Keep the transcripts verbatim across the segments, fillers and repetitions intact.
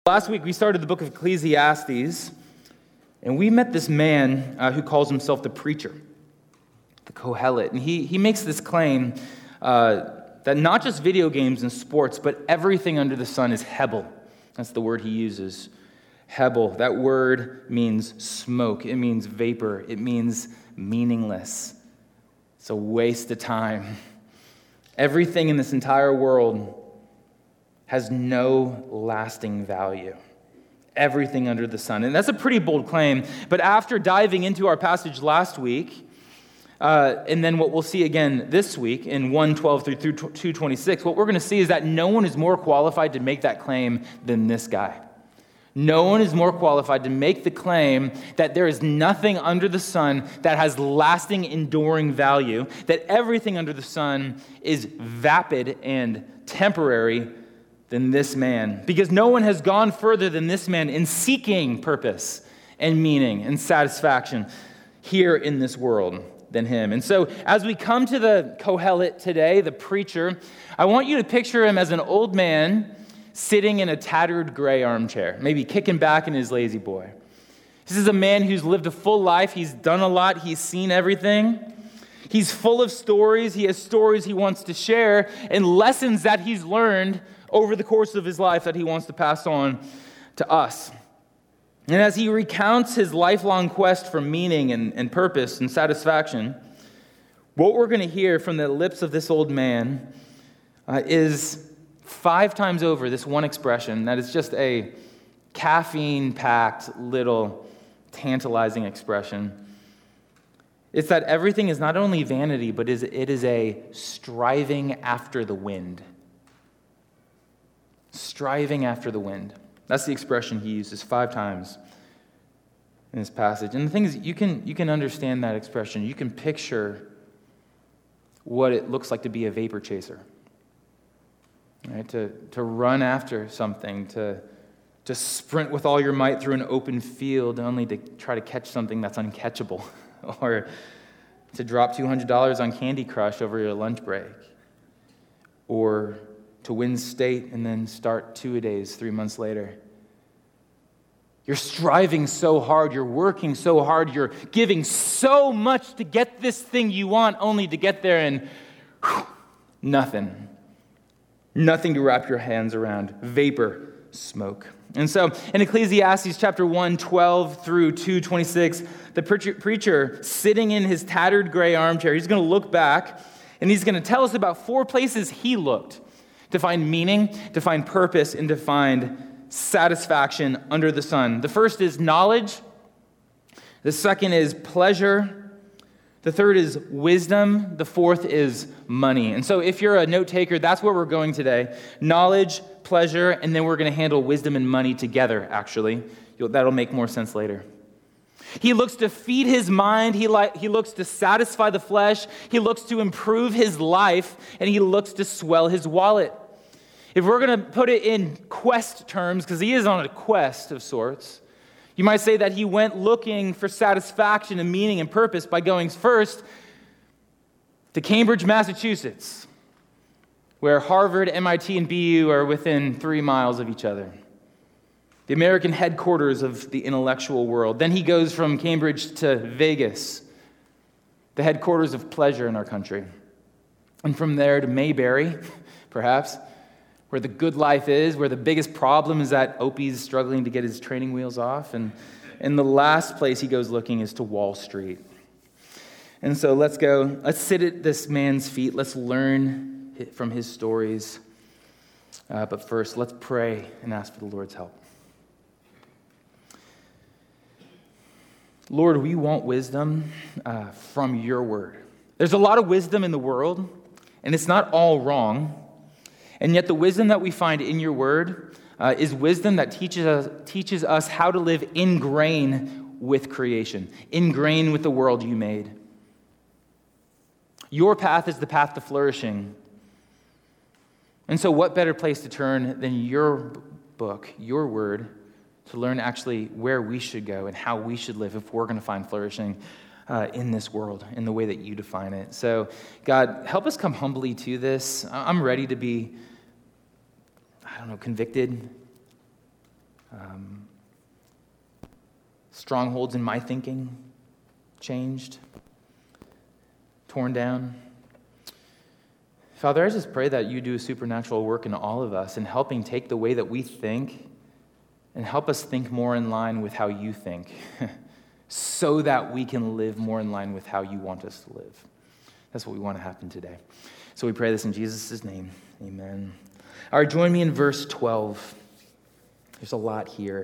Last week, we started the book of Ecclesiastes, and we met this man uh, who calls himself the preacher, the Kohelet. And he, he makes this claim uh, that not just video games and sports, but everything under the sun is Hebel. That's the word he uses. Hebel. That word means smoke. It means vapor. It means meaningless. It's a waste of time. Everything in this entire world has no lasting value. Everything under the sun. And that's a pretty bold claim. But after diving into our passage last week, uh, and then what we'll see again this week in one twelve through two twenty-six, what we're going to see is that no one is more qualified to make that claim than this guy. No one is more qualified to make the claim that there is nothing under the sun that has lasting, enduring value, that everything under the sun is vapid and temporary than this man. Because no one has gone further than this man in seeking purpose and meaning and satisfaction here in this world than him. And so as we come to the Kohelet today, the preacher, I want you to picture him as an old man sitting in a tattered gray armchair, maybe kicking back in his lazy boy. This is a man who's lived a full life. He's done a lot. He's seen everything. He's full of stories. He has stories he wants to share and lessons that he's learned over the course of his life that he wants to pass on to us. And as he recounts his lifelong quest for meaning and, and purpose and satisfaction, what we're going to hear from the lips of this old man uh, is five times over this one expression that is just a caffeine-packed little tantalizing expression. It's that everything is not only vanity, but is it is a striving after the wind. Striving after the wind. That's the expression he uses five times in this passage. And the thing is, you can you can understand that expression. You can picture what it looks like to be a vapor chaser. Right? To, to run after something, to, to sprint with all your might through an open field only to try to catch something that's uncatchable, or to drop two hundred dollars on Candy Crush over your lunch break, or to win state and then start two-a-days three months later. You're striving so hard, you're working so hard, you're giving so much to get this thing you want, only to get there and whew, nothing. Nothing to wrap your hands around. Vapor, smoke. And so in Ecclesiastes chapter one, twelve through two, twenty-six, the preacher, preacher sitting in his tattered gray armchair, he's going to look back and he's going to tell us about four places he looked to find meaning, to find purpose, and to find satisfaction under the sun. The first is knowledge. The second is pleasure. The third is wisdom. The fourth is money. And so if you're a note taker, that's where we're going today. Knowledge, pleasure, and then we're going to handle wisdom and money together, actually. You'll, that'll make more sense later. He looks to feed his mind. He, li- he looks to satisfy the flesh. He looks to improve his life. And he looks to swell his wallet. If we're going to put it in quest terms, because he is on a quest of sorts, you might say that he went looking for satisfaction and meaning and purpose by going first to Cambridge, Massachusetts, where Harvard, M I T, and B U are within three miles of each other. The American headquarters of the intellectual world. Then he goes from Cambridge to Vegas, the headquarters of pleasure in our country. And from there to Mayberry, perhaps, where the good life is, where the biggest problem is that Opie's struggling to get his training wheels off. And, and the last place he goes looking is to Wall Street. And so let's go, let's sit at this man's feet. Let's learn from his stories. Uh, but first, let's pray and ask for the Lord's help. Lord, we want wisdom uh, from your word. There's a lot of wisdom in the world, and it's not all wrong. And yet the wisdom that we find in your word uh, is wisdom that teaches us, teaches us how to live in grain with creation, in grain with the world you made. Your path is the path to flourishing. And so what better place to turn than your book, your word, to learn actually where we should go and how we should live if we're going to find flourishing uh, in this world, in the way that you define it. So, God, help us come humbly to this. I'm ready to be, I don't know, convicted. Um, strongholds in my thinking changed, torn down. Father, I just pray that you do a supernatural work in all of us in helping take the way that we think and help us think more in line with how you think so that we can live more in line with how you want us to live. That's what we want to happen today. So we pray this in Jesus' name. Amen. All right, join me in verse twelve. There's a lot here.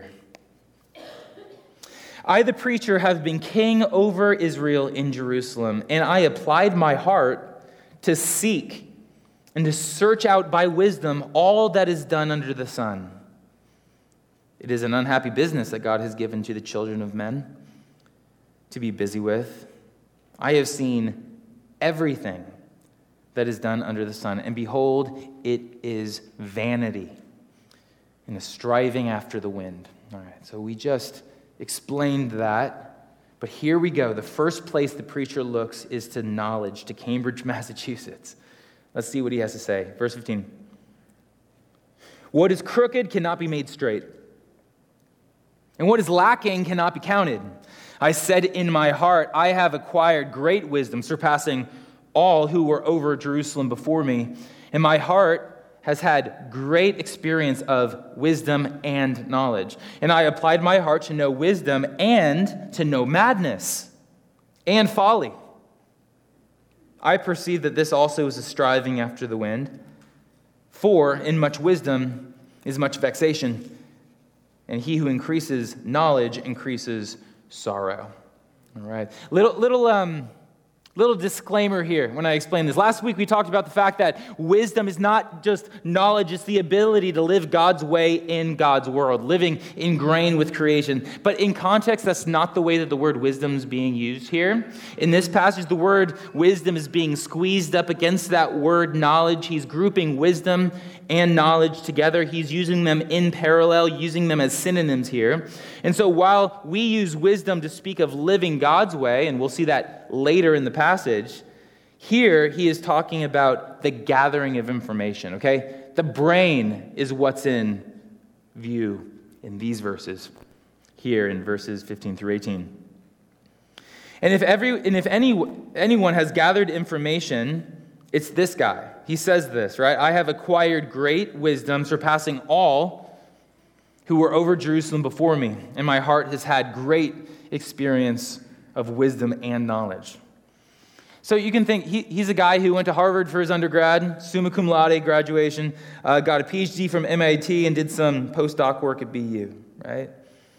I, the preacher, have been king over Israel in Jerusalem, and I applied my heart to seek and to search out by wisdom all that is done under the sun. It is an unhappy business that God has given to the children of men to be busy with. I have seen everything that is done under the sun, and behold, it is vanity and a striving after the wind. All right, so we just explained that, but here we go. The first place the preacher looks is to knowledge, to Cambridge, Massachusetts. Let's see what he has to say. Verse fifteen. What is crooked cannot be made straight, and what is lacking cannot be counted. I said in my heart, I have acquired great wisdom, surpassing all who were over Jerusalem before me, and my heart has had great experience of wisdom and knowledge. And I applied my heart to know wisdom and to know madness and folly. I perceive that this also is a striving after the wind. For in much wisdom is much vexation, and he who increases knowledge increases sorrow. All right. Little, little, um, Little disclaimer here when I explain this. Last week we talked about the fact that wisdom is not just knowledge, it's the ability to live God's way in God's world, living ingrained with creation. But in context, that's not the way that the word wisdom is being used here. In this passage, the word wisdom is being squeezed up against that word knowledge. He's grouping wisdom and knowledge together. He's using them in parallel, using them as synonyms here. And so while we use wisdom to speak of living God's way, and we'll see that later in the passage, here he is talking about the gathering of information, okay? The brain is what's in view in these verses, here in verses fifteen through eighteen. And if every and if any anyone has gathered information, it's this guy. He says this, right? I have acquired great wisdom, surpassing all who were over Jerusalem before me, and my heart has had great experience of wisdom and knowledge. So you can think he, he's a guy who went to Harvard for his undergrad, summa cum laude graduation, uh, got a P H D from M I T, and did some postdoc work at B U, right?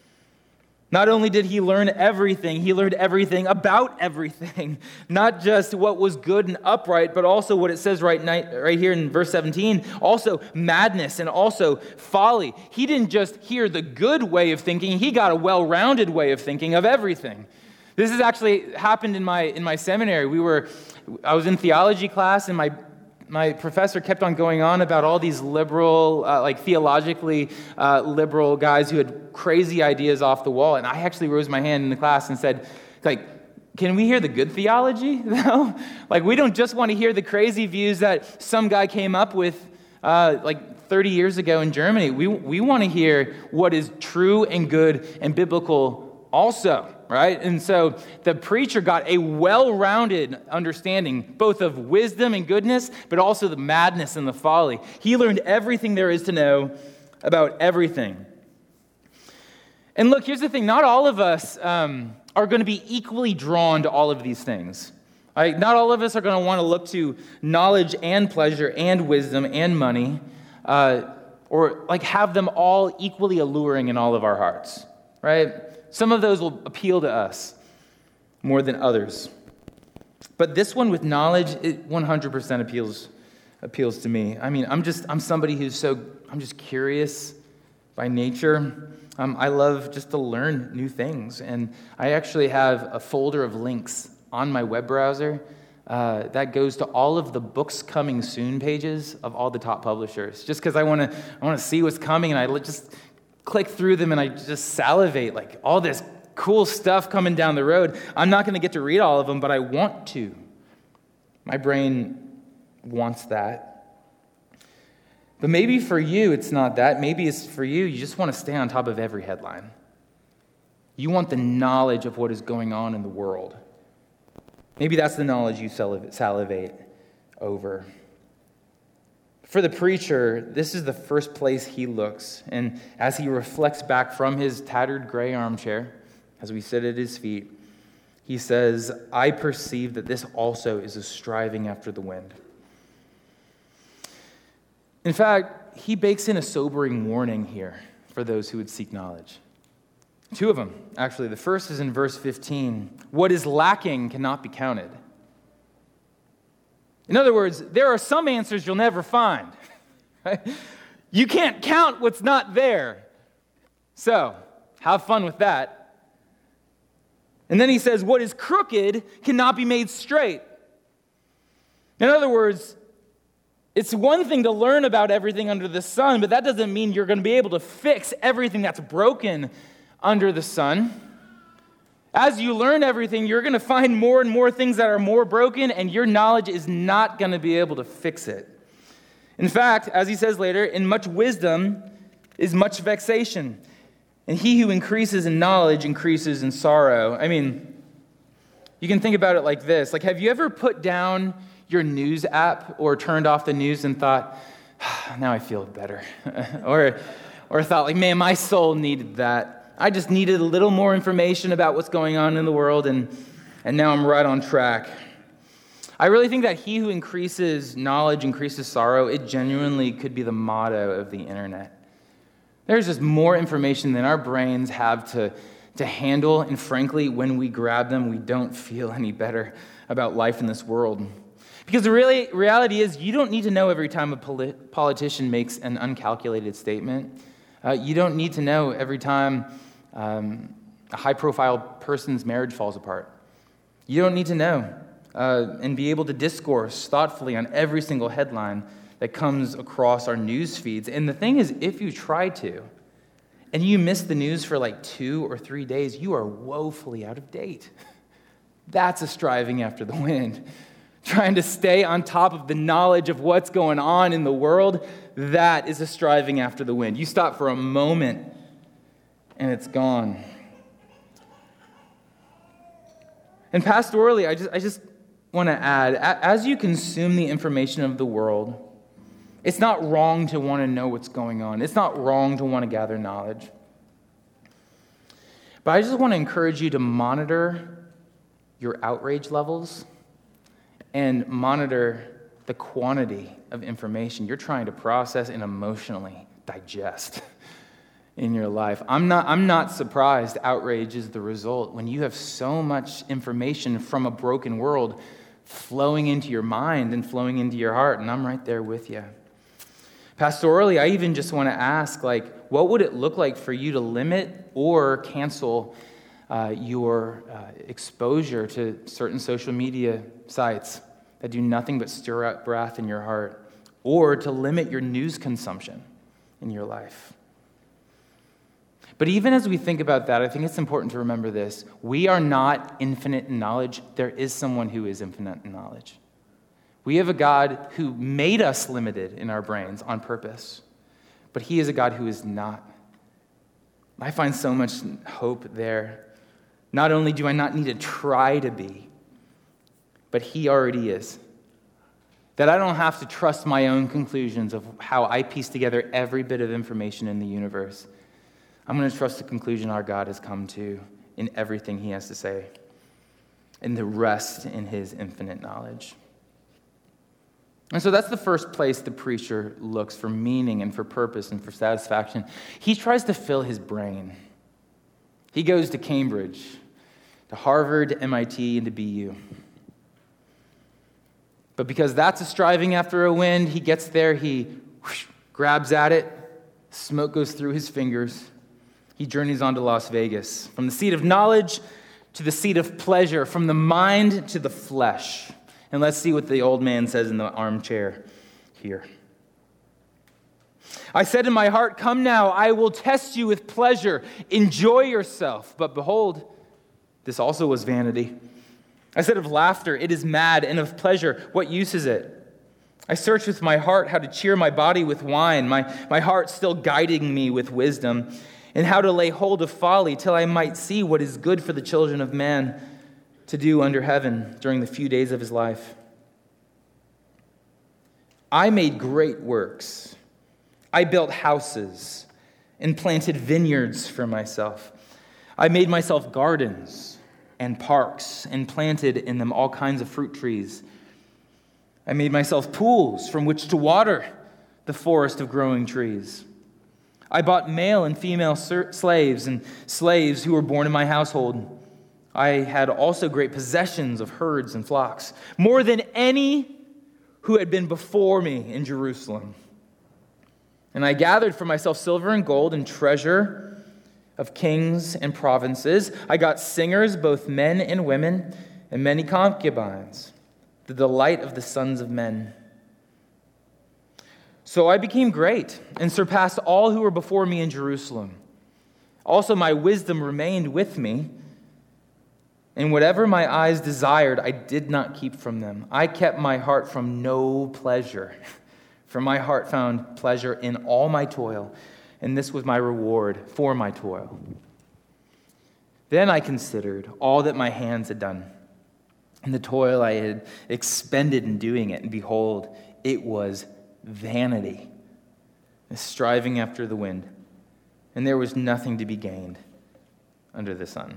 Not only did he learn everything, he learned everything about everything. Not just what was good and upright, but also what it says right, right here in verse seventeen, also madness and also folly. He didn't just hear the good way of thinking, he got a well-rounded way of thinking of everything. This has actually happened in my in my seminary. We were, I was in theology class, and my My professor kept on going on about all these liberal, uh, like theologically uh, liberal guys who had crazy ideas off the wall. And I actually rose my hand in the class and said, like, can we hear the good theology, though? Like, we don't just want to hear the crazy views that some guy came up with, uh, like, thirty years ago in Germany. We, we want to hear what is true and good and biblical also. Right? And so the preacher got a well-rounded understanding, both of wisdom and goodness, but also the madness and the folly. He learned everything there is to know about everything. And look, here's the thing. Not all of us um, are going to be equally drawn to all of these things. Right? Not all of us are going to want to look to knowledge and pleasure and wisdom and money, uh, or like have them all equally alluring in all of our hearts. Right? Some of those will appeal to us more than others. But this one with knowledge, it one hundred percent appeals appeals to me. I mean, I'm just I'm somebody who's so I'm just curious by nature. Um, I love just to learn new things, and I actually have a folder of links on my web browser uh, that goes to all of the books coming soon pages of all the top publishers. Just because I want to I want to see what's coming, and I just click through them and I just salivate, like all this cool stuff coming down the road. I'm not going to get to read all of them, but I want to. My brain wants that. But maybe for you, it's not that. Maybe it's for you, you just want to stay on top of every headline. You want the knowledge of what is going on in the world. Maybe that's the knowledge you salivate over. For the preacher, this is the first place he looks. And as he reflects back from his tattered gray armchair, as we sit at his feet, he says, I perceive that this also is a striving after the wind. In fact, he bakes in a sobering warning here for those who would seek knowledge. Two of them, actually. The first is in verse fifteen. What is lacking cannot be counted. In other words, there are some answers you'll never find. Right? You can't count what's not there. So, have fun with that. And then he says, what is crooked cannot be made straight. In other words, it's one thing to learn about everything under the sun, but that doesn't mean you're going to be able to fix everything that's broken under the sun. As you learn everything, you're going to find more and more things that are more broken, and your knowledge is not going to be able to fix it. In fact, as he says later, in much wisdom is much vexation, and he who increases in knowledge increases in sorrow. I mean, you can think about it like this. Like, have you ever put down your news app or turned off the news and thought, now I feel better? or, or thought, like, man, my soul needed that. I just needed a little more information about what's going on in the world, and, and now I'm right on track. I really think that he who increases knowledge increases sorrow. It genuinely could be the motto of the internet. There's just more information than our brains have to, to handle, and frankly, when we grab them, we don't feel any better about life in this world. Because the really, reality is, you don't need to know every time a polit- politician makes an uncalculated statement. Uh, you don't need to know every time um, a high-profile person's marriage falls apart. You don't need to know uh, and be able to discourse thoughtfully on every single headline that comes across our news feeds. And the thing is, if you try to, and you miss the news for like two or three days, you are woefully out of date. That's a striving after the wind. Trying to stay on top of the knowledge of what's going on in the world, that is a striving after the wind. You stop for a moment, and it's gone. And pastorally, I just, I just want to add, as you consume the information of the world, it's not wrong to want to know what's going on. It's not wrong to want to gather knowledge. But I just want to encourage you to monitor your outrage levels and monitor the quantity of information you're trying to process and emotionally digest in your life. I'm not, I'm not surprised outrage is the result when you have so much information from a broken world flowing into your mind and flowing into your heart, and I'm right there with you. Pastorally, I even just want to ask, like, what would it look like for you to limit or cancel uh, your uh, exposure to certain social media sites that do nothing but stir up wrath in your heart, or to limit your news consumption in your life? But even as we think about that, I think it's important to remember this. We are not infinite in knowledge. There is someone who is infinite in knowledge. We have a God who made us limited in our brains on purpose, but he is a God who is not. I find so much hope there. Not only do I not need to try to be, but he already is. That I don't have to trust my own conclusions of how I piece together every bit of information in the universe. I'm going to trust the conclusion our God has come to in everything he has to say, and the rest in his infinite knowledge. And so that's the first place the preacher looks for meaning and for purpose and for satisfaction. He tries to fill his brain. He goes to Cambridge, to Harvard, M I T, and to B U. But because that's a striving after a wind, he gets there, he whoosh, grabs at it, smoke goes through his fingers. He journeys on to Las Vegas, from the seat of knowledge to the seat of pleasure, from the mind to the flesh. And let's see what the old man says in the armchair here. I said in my heart, come now, I will test you with pleasure. Enjoy yourself. But behold, this also was vanity. I said of laughter, it is mad, and of pleasure, what use is it? I searched with my heart how to cheer my body with wine, my, my heart still guiding me with wisdom, and how to lay hold of folly till I might see what is good for the children of man to do under heaven during the few days of his life. I made great works. I built houses and planted vineyards for myself. I made myself gardens and parks and planted in them all kinds of fruit trees. I made myself pools from which to water the forest of growing trees. I bought male and female ser- slaves and slaves who were born in my household. I had also great possessions of herds and flocks, more than any who had been before me in Jerusalem. And I gathered for myself silver and gold and treasure of kings and provinces. I got singers, both men and women, and many concubines, the delight of the sons of men. So I became great and surpassed all who were before me in Jerusalem. Also my wisdom remained with me, and whatever my eyes desired, I did not keep from them. I kept my heart from no pleasure, for my heart found pleasure in all my toil, and this was my reward for my toil. Then I considered all that my hands had done, and the toil I had expended in doing it, and behold, it was vanity, striving after the wind, and there was nothing to be gained under the sun.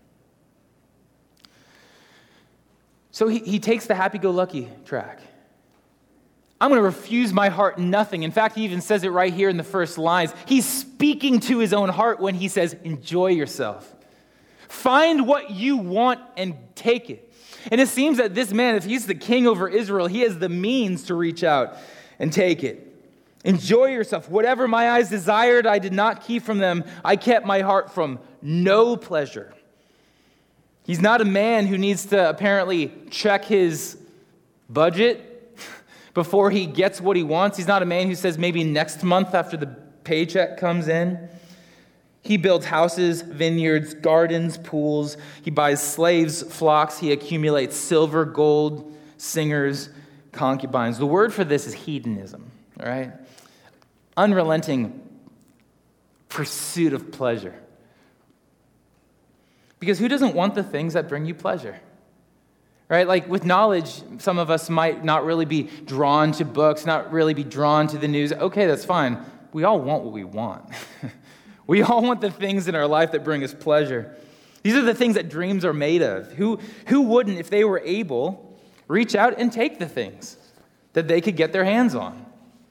So he, he takes the happy-go-lucky track. I'm going to refuse my heart nothing. In fact, he even says it right here in the first lines. He's speaking to his own heart when he says, enjoy yourself. Find what you want and take it. And it seems that this man, if he's the king over Israel, he has the means to reach out and take it. Enjoy yourself. Whatever my eyes desired, I did not keep from them. I kept my heart from no pleasure. He's not a man who needs to apparently check his budget before he gets what he wants. He's not a man who says maybe next month after the paycheck comes in. He builds houses, vineyards, gardens, pools. He buys slaves, flocks. He accumulates silver, gold, singers, concubines. The word for this is hedonism, all right? Unrelenting pursuit of pleasure. Because who doesn't want the things that bring you pleasure? Right? Like with knowledge, some of us might not really be drawn to books, not really be drawn to the news. Okay, that's fine. We all want what we want. We all want the things in our life that bring us pleasure. These are the things that dreams are made of. Who, who wouldn't, if they were able, reach out and take the things that they could get their hands on?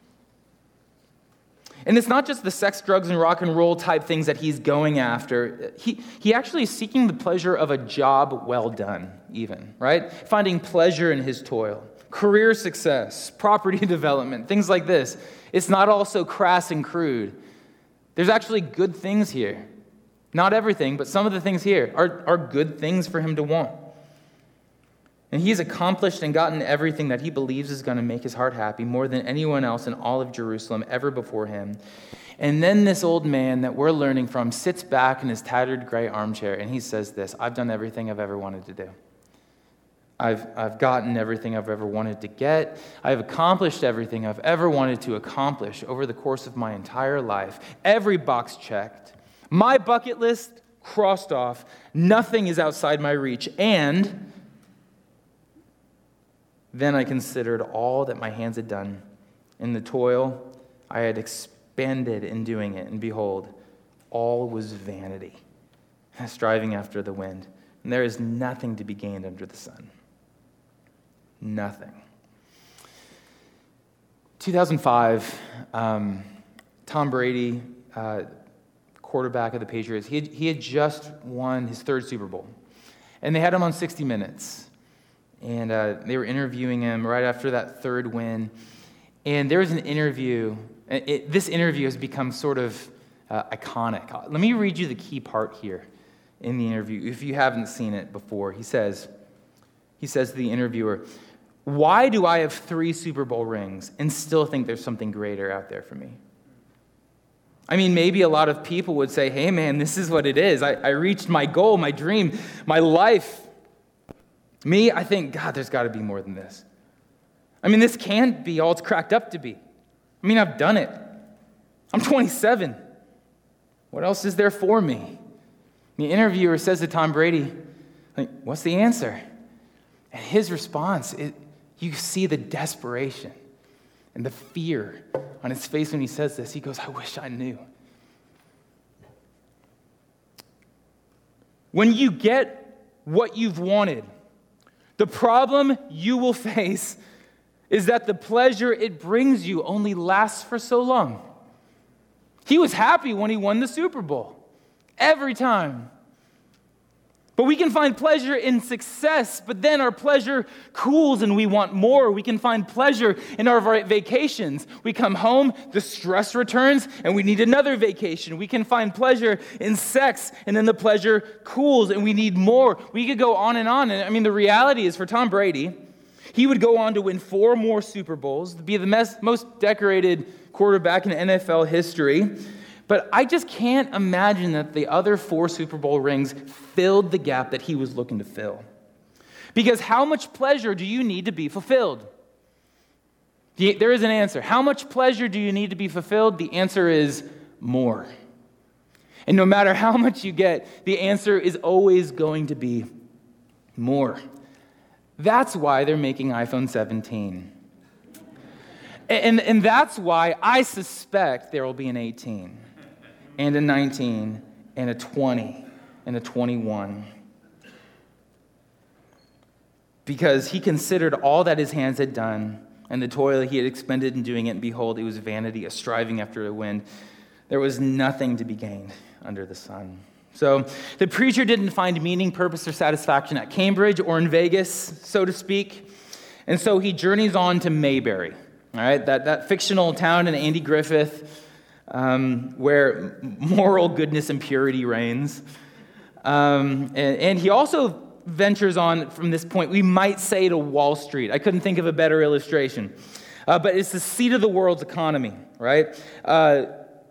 And it's not just the sex, drugs, and rock and roll type things that he's going after. He, he actually is seeking the pleasure of a job well done, even, right? Finding pleasure in his toil. Career success, property development, things like this. It's not all so crass and crude. There's actually good things here. Not everything, but some of the things here are, are good things for him to want. And he's accomplished and gotten everything that he believes is going to make his heart happy more than anyone else in all of Jerusalem ever before him. And then this old man that we're learning from sits back in his tattered gray armchair and he says this, I've done everything I've ever wanted to do. I've, I've gotten everything I've ever wanted to get. I've accomplished everything I've ever wanted to accomplish over the course of my entire life. Every box checked. My bucket list crossed off. Nothing is outside my reach. And then I considered all that my hands had done, and the toil I had expended in doing it, and behold, all was vanity, striving after the wind. And there is nothing to be gained under the sun. Nothing. two thousand five, um, Tom Brady, uh, quarterback of the Patriots, he had, he had just won his third Super Bowl. And they had him on sixty minutes. And uh, they were interviewing him right after that third win. And there was an interview. It, this interview has become sort of uh, iconic. Let me read you the key part here in the interview, if you haven't seen it before. He says, he says to the interviewer, why do I have three Super Bowl rings and still think there's something greater out there for me? I mean, maybe a lot of people would say, hey, man, this is what it is. I, I reached my goal, my dream, my life. Me, I think, God, there's got to be more than this. I mean, this can't be all it's cracked up to be. I mean, I've done it. I'm twenty-seven. What else is there for me? The interviewer says to Tom Brady, like, what's the answer? And his response, it, you see the desperation and the fear on his face when he says this. He goes, I wish I knew. When you get what you've wanted, the problem you will face is that the pleasure it brings you only lasts for so long. He was happy when he won the Super Bowl, every time. But we can find pleasure in success, but then our pleasure cools and we want more. We can find pleasure in our vacations. We come home, the stress returns, and we need another vacation. We can find pleasure in sex, and then the pleasure cools and we need more. We could go on and on. And I mean, the reality is for Tom Brady, he would go on to win four more Super Bowls, be the most decorated quarterback in N F L history. But I just can't imagine that the other four Super Bowl rings filled the gap that he was looking to fill. Because how much pleasure do you need to be fulfilled? There is an answer. How much pleasure do you need to be fulfilled? The answer is more. And no matter how much you get, the answer is always going to be more. That's why they're making iPhone seventeen. And, and that's why I suspect there will be an eighteen, and a nineteen, and a twenty, and a twenty-one. Because he considered all that his hands had done, and the toil he had expended in doing it, and behold, it was vanity, a striving after the wind. There was nothing to be gained under the sun. So the preacher didn't find meaning, purpose, or satisfaction at Cambridge or in Vegas, so to speak. And so he journeys on to Mayberry. All right, that, that fictional town in Andy Griffith, um, where moral goodness and purity reigns. Um, and, and he also ventures on from this point, we might say, to Wall Street. I couldn't think of a better illustration. Uh, but it's the seat of the world's economy, right? Uh,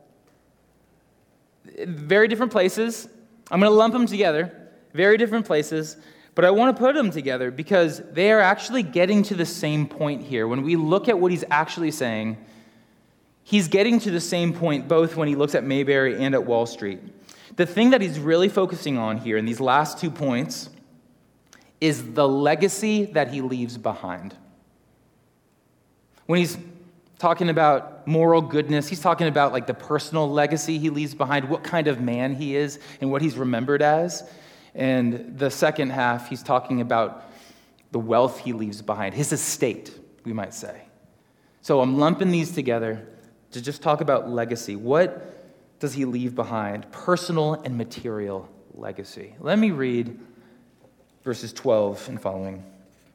very different places. I'm going to lump them together. Very different places. But I want to put them together because they are actually getting to the same point here. When we look at what he's actually saying, he's getting to the same point both when he looks at Mayberry and at Wall Street. The thing that he's really focusing on here in these last two points is the legacy that he leaves behind. When he's talking about moral goodness, he's talking about like the personal legacy he leaves behind, what kind of man he is and what he's remembered as. And the second half, he's talking about the wealth he leaves behind, his estate, we might say. So I'm lumping these together to just talk about legacy. What does he leave behind? Personal and material legacy. Let me read verses twelve and following.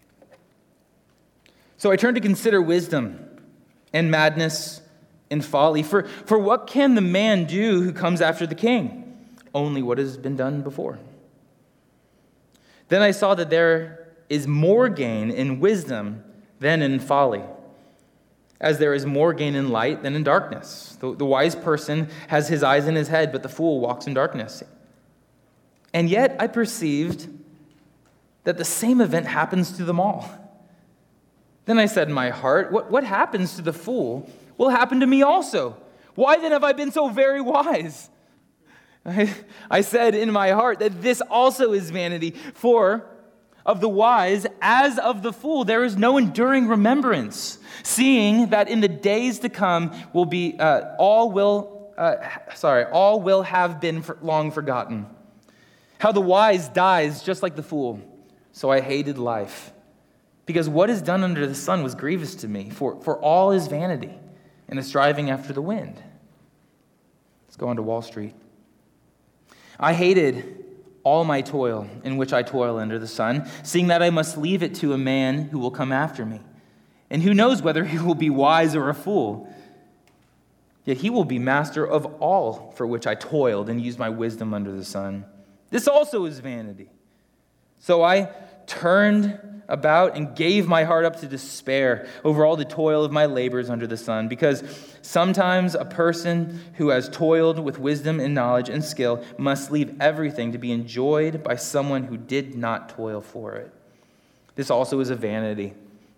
So I turn to consider wisdom and madness and folly. For, for what can the man do who comes after the king? Only what has been done before. Then I saw that there is more gain in wisdom than in folly, as there is more gain in light than in darkness. The, the wise person has his eyes in his head, but the fool walks in darkness. And yet I perceived that the same event happens to them all. Then I said in my heart, what, what happens to the fool will happen to me also. Why then have I been so very wise? I, I said in my heart that this also is vanity, for of the wise as of the fool there is no enduring remembrance, seeing that in the days to come will be uh, all will uh, sorry all will have been for long forgotten. How the wise dies just like the fool, so I hated life, because what is done under the sun was grievous to me, for for all is vanity and the striving after the wind. Let's go on to Wall Street. I hated all my toil in which I toil under the sun, seeing that I must leave it to a man who will come after me. And who knows whether he will be wise or a fool? Yet he will be master of all for which I toiled and used my wisdom under the sun. This also is vanity. So I turned about and gave my heart up to despair over all the toil of my labors under the sun, because sometimes a person who has toiled with wisdom and knowledge and skill must leave everything to be enjoyed by someone who did not toil for it. This also is a vanity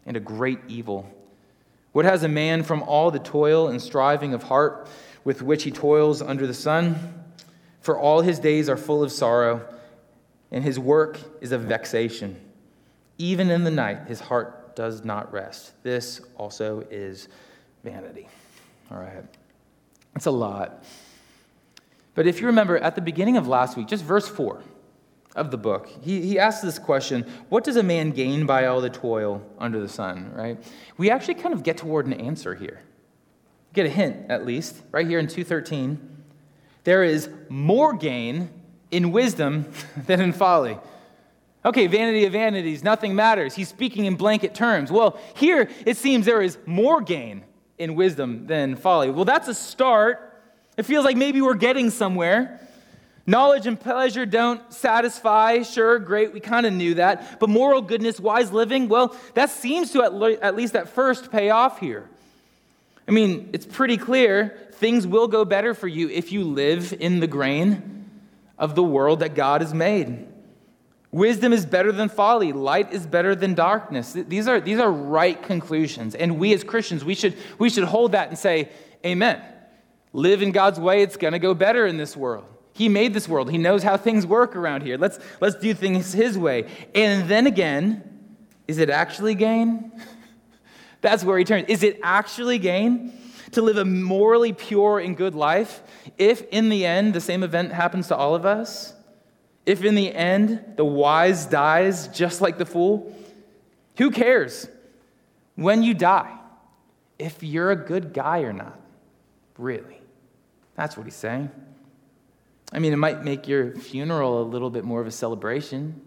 and a great evil. What has a man from all the toil and striving of heart with which he toils under the sun? For all his days are full of sorrow, and his work is a vexation. Even in the night his heart does not rest. This also is vanity. All right. It's a lot. But if you remember at the beginning of last week, just verse four of the book, he, he asks this question, what does a man gain by all the toil under the sun, right? We actually kind of get toward an answer here. Get a hint, at least, right here in two thirteen. There is more gain in wisdom than in folly. Okay, vanity of vanities, nothing matters. He's speaking in blanket terms. Well, here it seems there is more gain in wisdom than folly. Well, that's a start. It feels like maybe we're getting somewhere. Knowledge and pleasure don't satisfy. Sure, great, we kind of knew that. But moral goodness, wise living, well, that seems to at, le- at least at first pay off here. I mean, it's pretty clear things will go better for you if you live in the grain of the world that God has made. Wisdom is better than folly. Light is better than darkness. These are, these are right conclusions. And we as Christians, we should, we should hold that and say, amen. Live in God's way. It's going to go better in this world. He made this world. He knows how things work around here. Let's, let's do things his way. And then again, is it actually gain? That's where he turns. Is it actually gain to live a morally pure and good life if in the end the same event happens to all of us? If in the end the wise dies just like the fool? Who cares when you die if you're a good guy or not? Really? That's what he's saying. I mean, it might make your funeral a little bit more of a celebration.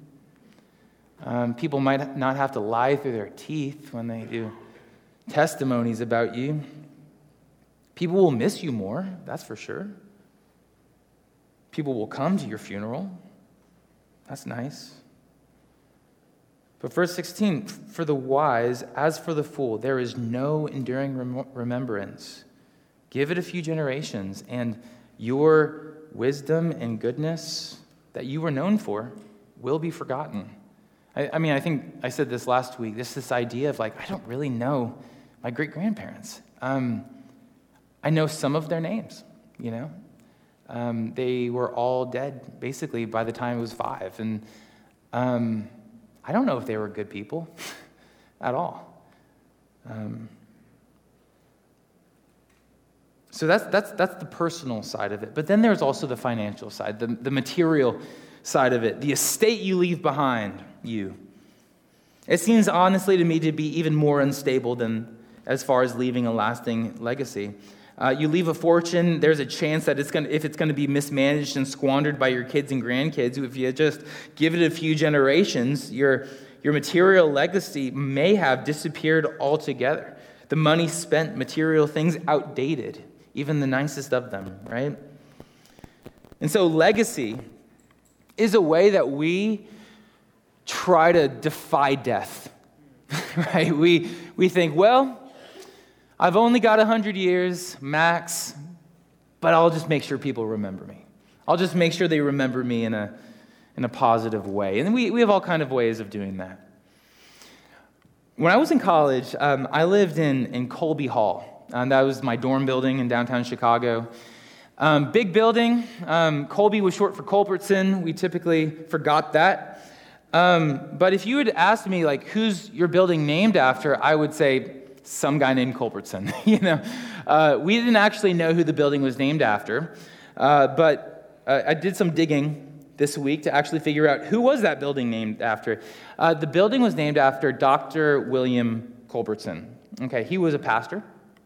Um, people might not have to lie through their teeth when they do testimonies about you. People will miss you more, that's for sure. People will come to your funeral. That's nice. But verse sixteen, for the wise, as for the fool, there is no enduring rem- remembrance. Give it a few generations, and your wisdom and goodness that you were known for will be forgotten. I, I mean, I think I said this last week, this this idea of like, I don't really know my great-grandparents. Um, I know some of their names, you know. Um, they were all dead, basically, by the time I was five. And um, I don't know if they were good people at all. Um, so that's that's that's the personal side of it. But then there's also the financial side, the, the material side of it, the estate you leave behind you. It seems honestly to me to be even more unstable than as far as leaving a lasting legacy. Uh, you leave a fortune, there's a chance that it's going if it's going to be mismanaged and squandered by your kids and grandkids. If you just give it a few generations, your, your material legacy may have disappeared altogether. The money spent, material things outdated, even the nicest of them, right? And so legacy is a way that we try to defy death, right? We, we think, well, I've only got one hundred years, max, but I'll just make sure people remember me. I'll just make sure they remember me in a in a positive way. And we, we have all kind of ways of doing that. When I was in college, um, I lived in, in Colby Hall. Um, that was my dorm building in downtown Chicago. Um, big building. Um, Colby was short for Culbertson. We typically forgot that. Um, but if you had asked me, like, who's your building named after, I would say, some guy named Culbertson. you know, uh, we didn't actually know who the building was named after, uh, but uh, I did some digging this week to actually figure out who was that building named after. Uh, the building was named after Doctor William Culbertson. Okay, he was a pastor.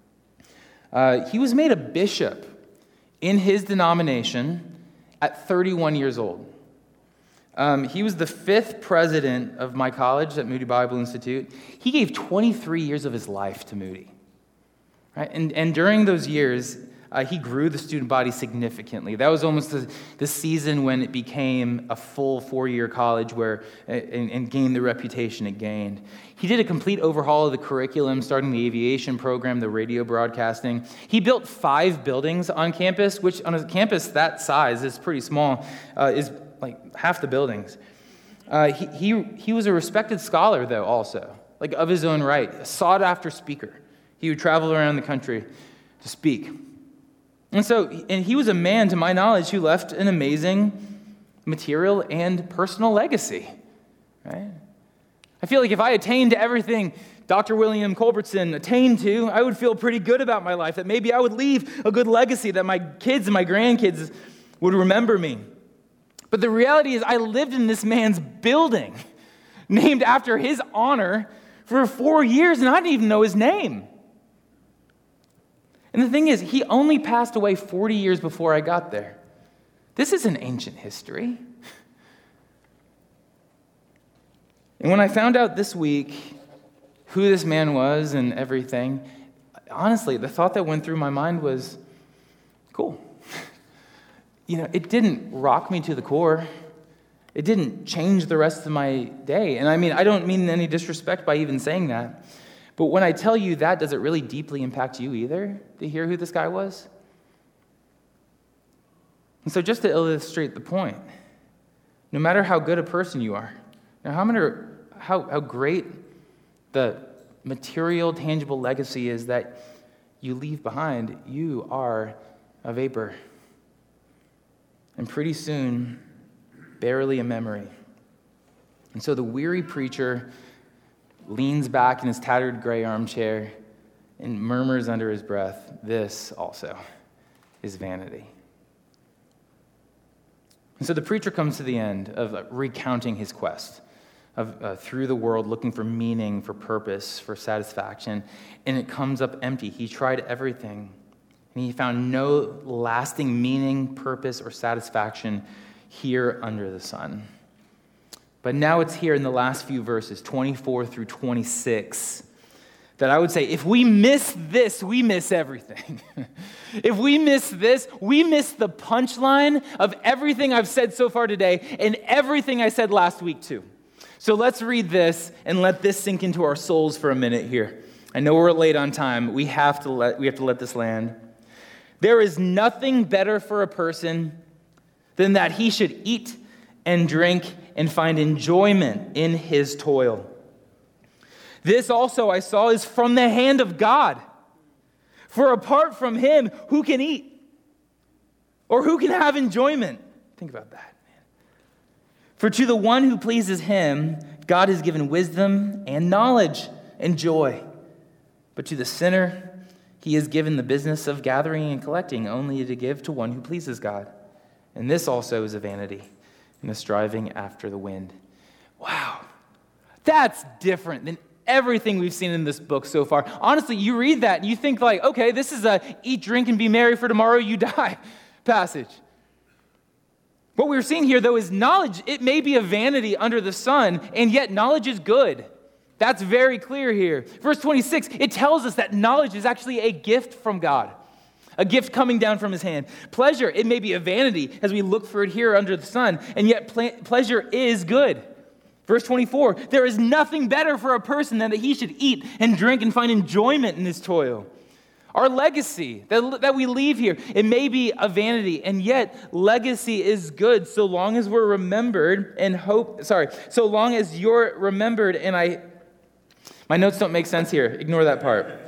Uh, he was made a bishop in his denomination at thirty-one years old. Um, he was the fifth president of my college at Moody Bible Institute. He gave twenty-three years of his life to Moody. Right? And, and during those years, uh, he grew the student body significantly. That was almost the, the season when it became a full four-year college where and, and gained the reputation it gained. He did a complete overhaul of the curriculum, starting the aviation program, the radio broadcasting. He built five buildings on campus, which on a campus that size is pretty small, uh, is like half the buildings. Uh, he, he he was a respected scholar, though, also. like of his own right, a sought-after speaker. He would travel around the country to speak. And so, and he was a man, to my knowledge, who left an amazing material and personal legacy, right? I feel like if I attained to everything Doctor William Culbertson attained to, I would feel pretty good about my life, that maybe I would leave a good legacy, that my kids and my grandkids would remember me. But the reality is I lived in this man's building, named after his honor, for four years, and I didn't even know his name. And the thing is, he only passed away forty years before I got there. This is an ancient history. And when I found out this week who this man was and everything, honestly, the thought that went through my mind was, cool. You know, it didn't rock me to the core. It didn't change the rest of my day. And I mean, I don't mean any disrespect by even saying that. But when I tell you that, does it really deeply impact you either to hear who this guy was? And so just to illustrate the point, no matter how good a person you are, no matter how, how great the material, tangible legacy is that you leave behind, you are a vapor. And pretty soon, barely a memory. And so the weary preacher leans back in his tattered gray armchair and murmurs under his breath, "This also is vanity." And so the preacher comes to the end of uh, recounting his quest of uh, through the world, looking for meaning, for purpose, for satisfaction, and it comes up empty. He tried everything, and he found no lasting meaning, purpose, or satisfaction here under the sun. But now it's here in the last few verses, twenty-four through twenty-six, that I would say, if we miss this, we miss everything. If we miss this, we miss the punchline of everything I've said so far today and everything I said last week too. So let's read this and let this sink into our souls for a minute here. I know we're late on time. We have to let, we have to let this land. There is nothing better for a person than that he should eat and drink and find enjoyment in his toil. This also I saw is from the hand of God. For apart from him, who can eat? Or who can have enjoyment? Think about that, man. For to the one who pleases him, God has given wisdom and knowledge and joy. But to the sinner, he has given the business of gathering and collecting only to give to one who pleases God. And this also is a vanity and a striving after the wind. Wow, that's different than everything we've seen in this book so far. Honestly, you read that and you think like, okay, this is a eat, drink, and be merry for tomorrow you die passage. What we're seeing here, though, is knowledge. It may be a vanity under the sun, and yet knowledge is good. That's very clear here. Verse twenty-six, it tells us that knowledge is actually a gift from God, a gift coming down from his hand. Pleasure, it may be a vanity as we look for it here under the sun, and yet ple- pleasure is good. Verse twenty-four, there is nothing better for a person than that he should eat and drink and find enjoyment in his toil. Our legacy that, that we leave here, it may be a vanity, and yet legacy is good so long as we're remembered and hope, sorry, so long as you're remembered, and I, my notes don't make sense here. Ignore that part.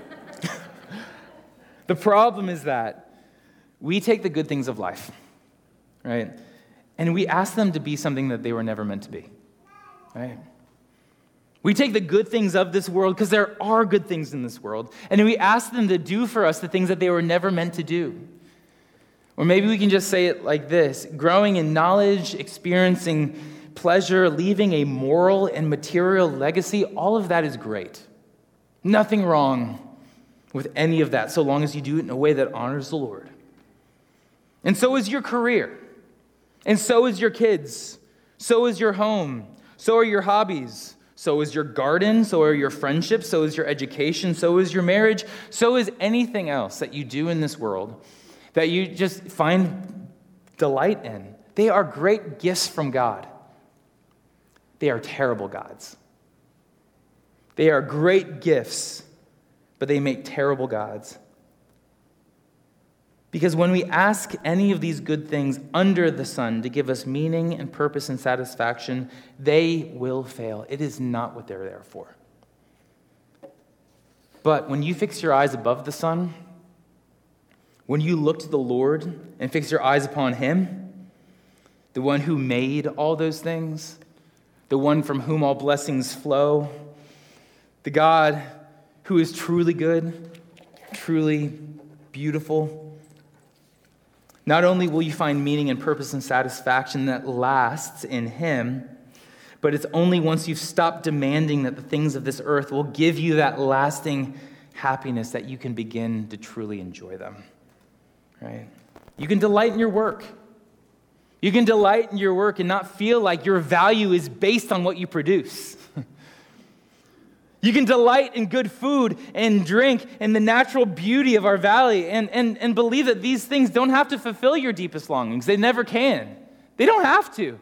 The problem is that we take the good things of life, right? And we ask them to be something that they were never meant to be, right? We take the good things of this world, because there are good things in this world, and we ask them to do for us the things that they were never meant to do. Or maybe we can just say it like this: growing in knowledge, experiencing pleasure, leaving a moral and material legacy, all of that is great. Nothing wrong with any of that, so long as you do it in a way that honors the Lord. And so is your career, and so is your kids, so is your home, so are your hobbies, so is your garden, so are your friendships, so is your education, so is your marriage, so is anything else that you do in this world that you just find delight in. They are great gifts from God. They are terrible gods. They are great gifts, but they make terrible gods. Because when we ask any of these good things under the sun to give us meaning and purpose and satisfaction, they will fail. It is not what they're there for. But when you fix your eyes above the sun, when you look to the Lord and fix your eyes upon him, the one who made all those things, the one from whom all blessings flow, the God who is truly good, truly beautiful, not only will you find meaning and purpose and satisfaction that lasts in him, but it's only once you've stopped demanding that the things of this earth will give you that lasting happiness that you can begin to truly enjoy them. Right? You can delight in your work. You can delight in your work and not feel like your value is based on what you produce. You can delight in good food and drink and the natural beauty of our valley and, and, and believe that these things don't have to fulfill your deepest longings. They never can. They don't have to.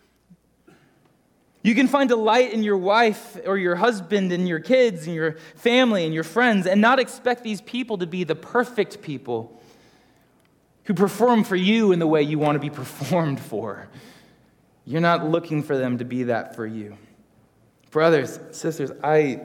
You can find delight in your wife or your husband and your kids and your family and your friends and not expect these people to be the perfect people who perform for you in the way you want to be performed for. You're not looking for them to be that for you. Brothers, sisters, I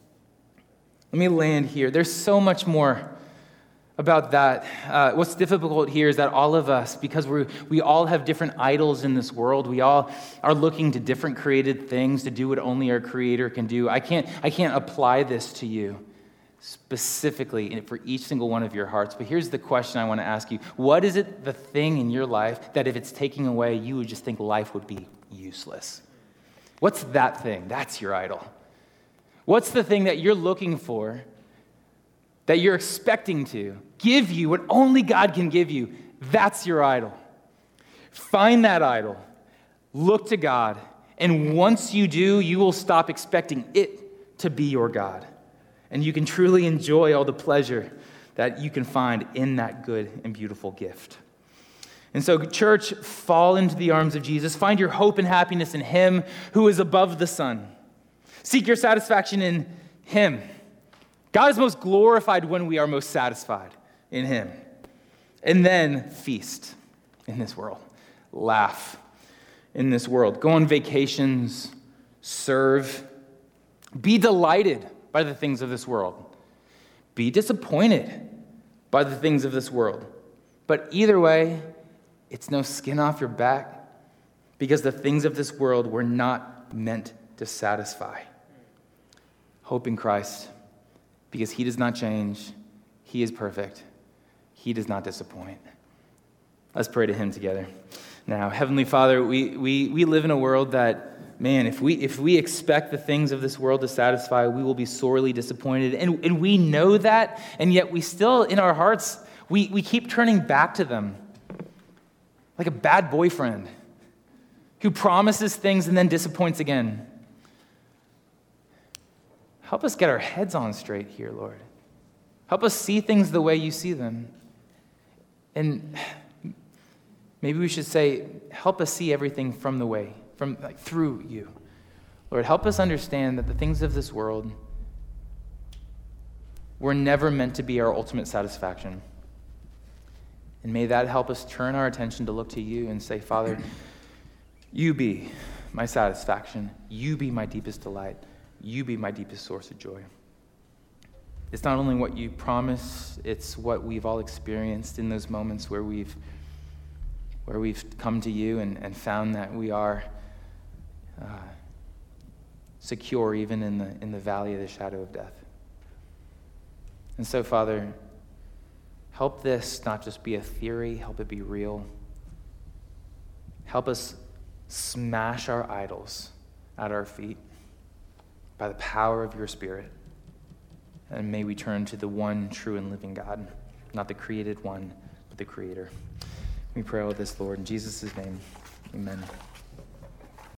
let me land here. There's so much more about that. Uh, what's difficult here is that all of us, because we we all have different idols in this world, we all are looking to different created things to do what only our Creator can do. I can't I can't apply this to you specifically for each single one of your hearts. But here's the question I want to ask you. What is it, the thing in your life, that if it's taken away, you would just think life would be useless? What's that thing? That's your idol. What's the thing that you're looking for, that you're expecting to give you what only God can give you? That's your idol. Find that idol. Look to God. And once you do, you will stop expecting it to be your God. And you can truly enjoy all the pleasure that you can find in that good and beautiful gift. And so, church, fall into the arms of Jesus. Find your hope and happiness in him who is above the sun. Seek your satisfaction in him. God is most glorified when we are most satisfied in him. And then feast in this world. Laugh in this world. Go on vacations. Serve. Be delighted by the things of this world. Be disappointed by the things of this world. But either way, it's no skin off your back, because the things of this world were not meant to satisfy. Hope in Christ, because he does not change. He is perfect. He does not disappoint. Let's pray to him together. Now, Heavenly Father, we, we, we live in a world that, man, if we if we expect the things of this world to satisfy, we will be sorely disappointed. And, and we know that, and yet we still, in our hearts, we, we keep turning back to them. Like a bad boyfriend who promises things and then disappoints again. Help us get our heads on straight here, Lord. Help us see things the way you see them. And maybe we should say, help us see everything from the way, from like through you. Lord, help us understand that the things of this world were never meant to be our ultimate satisfaction. And may that help us turn our attention to look to you and say, Father, you be my satisfaction. You be my deepest delight. You be my deepest source of joy. It's not only what you promise, it's what we've all experienced in those moments where we've where we've come to you and, and found that we are uh, secure even in the in the valley of the shadow of death. And so, Father, help this not just be a theory, help it be real. Help us smash our idols at our feet by the power of your Spirit. And may we turn to the one true and living God, not the created one, but the Creator. We pray all this, Lord, in Jesus' name. Amen.